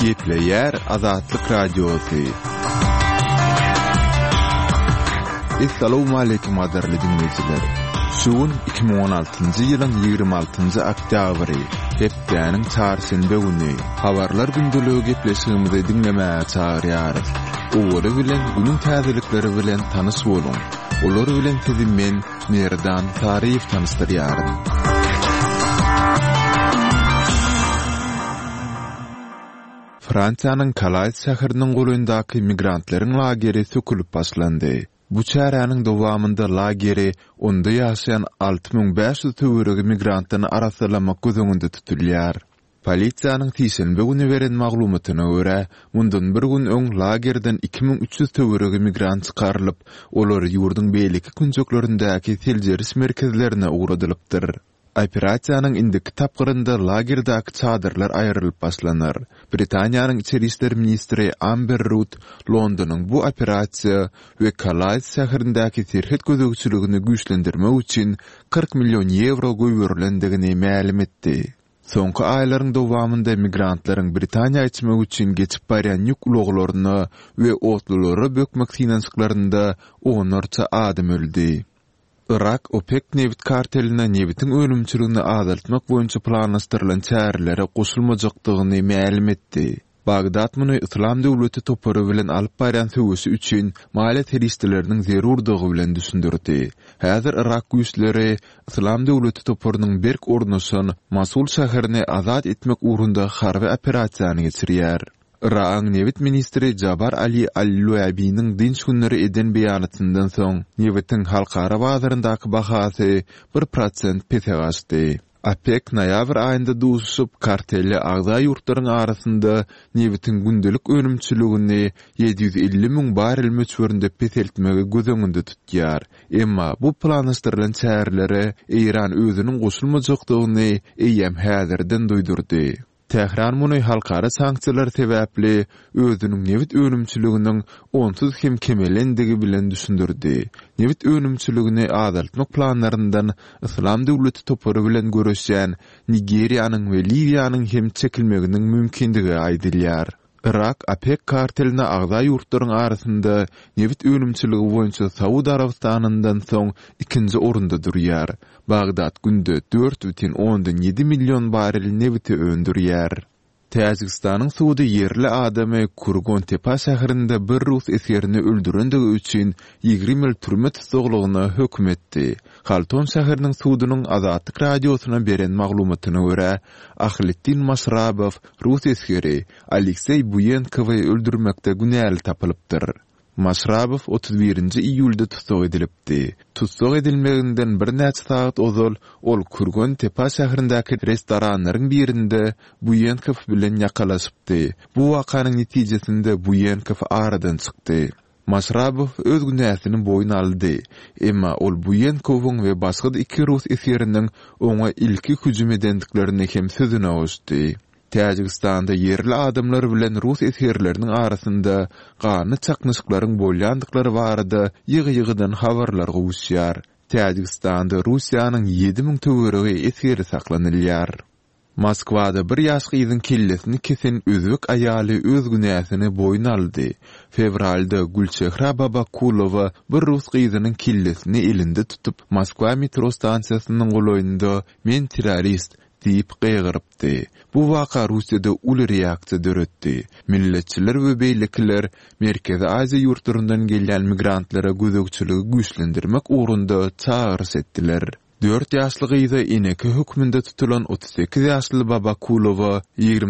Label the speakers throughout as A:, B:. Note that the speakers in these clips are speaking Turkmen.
A: Gepleyer Azatlyk Radiosu. Assalamu alaykum adarly dinleyijiler. Şuun 2016-njy ýylyň 26-njy oktýabry, hepdeniň çarşembe güni. Habarlar gündüligi gepleşigimizi dinlemäge çagyrýar. Oğlu bilen günün täzelikleri bilen tanış bolun. Olar bilen tezimmen Merdan Taryýew tanystyrýar. Fransiýanyň Calais şäheriniň golundaky migrantlaryň lageri sökülüp başlandy. Bu çäranyň dowamynda lageri onda ýaşaýan 6500 töweregi migrantlaryň arasalamak gözüňde tutulýar. Polisiýanyň tiýşelbe güni beren maglumatyna görä, mundan bir gün öň lagerden 2300 töweregi migrant çykarylyp, olar ýurduň beýleki künjeklerindäki teljeriş merkezlerine uğradylypdyr. Operasiýanyň indiki tapgyrynda lagerdäki çadyrlar aýrylyp başlanar. Britaniýanyň içeri işler ministri Amber Rudd Londonyň bu operasiýa we Calais şäherindäki terhet gözegçiligini güýçlendirmek üçin 40 milyon euro göwürilendigini ma'lum etdi. Soňky aýlaryň dowamynda migrantlaryň Britaniýa içmek üçin geçip barýan ýük ulaglaryny we otlulary bökmek synançyklarynda onarça adam öldi. Irak OPEC neft karteline neftin ölümçüligini azaltmak boýunça planlaşdyrylan çärelere goşulmajakdygyny ma'lum etdi. Bagdad muny İslam döwleti topary bilen alyp barýan söwüşi üçin maliýet teristleriniň zerurdygy bilen düşündirdi. Häzir Irak güýçleri İslam döwleti toparynyň berk ornusyny Mosul şäherini azat etmek uğrunda harby operasiýany geçirýär. Irak'ın Nevit Ministri Jabar Ali Al-Luabi'nin dinç günleri eden beyanatından soň Nevitin halkara bazaryndaky bahasy 1% petegaşdy. OPEC noýabr aýynda duşup kartelli agza ýurtlaryň arasynda Nevitin gündelik önümçiligini 750 000 barrel möçberinde peteltmegi gözüňde tutýar. Emma bu planlaşdyrylan çärelere Iran özüniň goşulmajakdygyny eýem häzirden duýdurdy. Tehran muny halkara sanksiýalar sebäpli özüniň nevit önümçiliginiň onsuz hem kemelendigi bilen düşündirdi. Nevit önümçiligini azaltmak planlaryndan İslam döwleti topary bilen görüşýän Nigeriýanyň we Libiýanyň hem çekilmeginiň mümkindigi aýdylýar. Irak OPEC karteline agza ýurtlaryň arasynda nevit önümçiligi boýunça Saudi Arabistanynyň soň ikinji orunda durýar. Bagdad günde 4,7 milyon barrel neviti öndürýär. Täjikistanyň suwdy yerli adamy Kurgon Tepa şäherinde bir rus eserini öldürendigi üçin 20 ýyl türme tutuglygyna hökm etdi. Halton şäheriniň suwdynyň Azatlyk radiosuna beren maglumatyna görä, Ahlettin Masrabow rus eseri Aleksey Buyenkowy öldürmekde günäli tapylypdyr. Masrabow 31-nji iýulda tutsag edilipdi. Tutsag edilmeginden bir näçe saat ozal ol Kurgon Tepa şäherindäki restoranlaryň birinde Buyenkow bilen ýakalaşypdy. Bu wakanyň netijesinde Buyenkow aradan çykdy. Masrabow öz günäsini boyun aldy. Emma ol Buyenkowyň we başga iki rus eseriniň oňa ilki hüjüm edendiklerini hem sözüne goşdy. Täjikistanda yerli adamlar bilen rus eserleriniň arasynda gany çaknyşyklaryň bolýandykları barada ýygy-ýygydan habarlar gowuşýar. Täjikistanda Russiýanyň 7000 töweregi eseri saklanylýar. Moskwada bir ýaşky ýygyň kellesini kesen özbek aýaly öz günäsini boyun aldy. Fevralda Gulçehra Babakulowa bir rus gyzynyň kellesini elinde tutup Moskwa metro stansiýasynyň goloýunda "Men terrorist" diýip gıýgyrypdy. Bu waka Russiýada uly reaksiýa döretdi. Milletçiler we beýlekiler Merkezi Aziýa ýurtlaryndan gelýän migrantlara gözegçiligi güýçlendirmek uğrunda çağırış etdiler. 4 ýaşly gyzy eneki hökmünde tutulan 38 ýaşly Babakulowa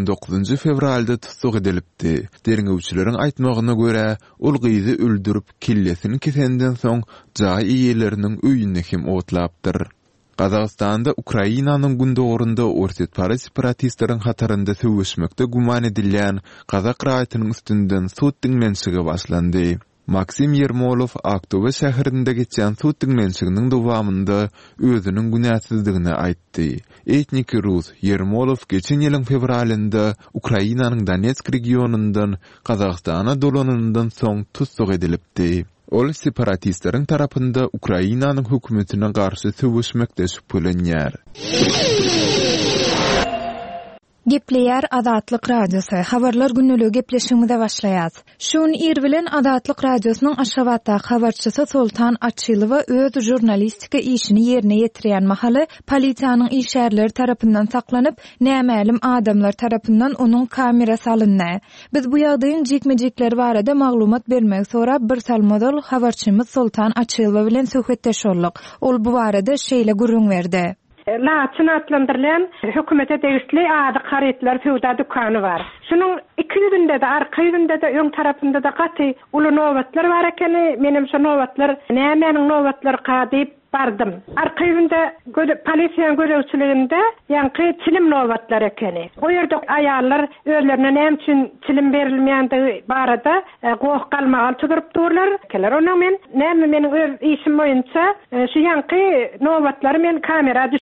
A: 29 fevralda tutsag edilipdi. Derňewçileriň aýtmagyna görä, ol gyzy öldürüp kellesini kesenden soň jaý iýeleriniň öýüne hem otlapdyr. Qazaqstanda Ukrainanyň gündogorunda orsetpara separatistleriň hatarynda söwüşmekde guman edilýän Qazaq raýatynyň üstünden sud diňlenşigi başlandy. Maksim Yermolov Aktobe şäherinde geçen sud diňlenşiginiň dowamynda özüniň günäsizdigini aýtdy. Etnik Rus Yermolov geçen ýylyň fevralynda Ukrainanyň Donetsk regionundan Qazaqstana dolananyndan soň tutsag edilipdi. Ol separatistlerin tarapında Ukrainanyň hökümetine garşy söwüşmekde şüphelenýär.
B: Gepleýär Azatlyk radiosy. Habarlar günnüligi gepleşigimize başlaýar. Şun ýer bilen Azatlyk radiosynyň Aşgabatda habarçysy Sultan Açylowa öz jurnalistika işini ýerine ýetirýän mahaly polisiýanyň işgärleri tarapyndan saklanyp, nämälim adamlar tarapyndan onuň kamerasy alyndy. Biz bu ýagdaýyň jekmejekleri barada maglumat bermek sonra bir salmodal habarçymyz Sultan Açylowa bilen söhbetdeş boldyk. Ol bu barada şeýle gurrun berdi.
C: Laçyn atlandyrılan hökümete degişli ady karetler fewda dükany bar. Şunun iki ýüzünde de, arka ýüzünde de, öň tarapynda da gaty uly nowatlar bar ekeni. Menim şu nowatlar, nämenin nowatlar diýip bardım. Arka ýüzünde polisiýa görewçiliginde ýanky çilim nowatlar ekeni. O ýerde aýallar özlerine näme üçin çilim berilmeýändi barada gowy galmagal tutup durlar. Keler onuň men näme meniň öz işim boýunça şu ýanky nowatlary men kamera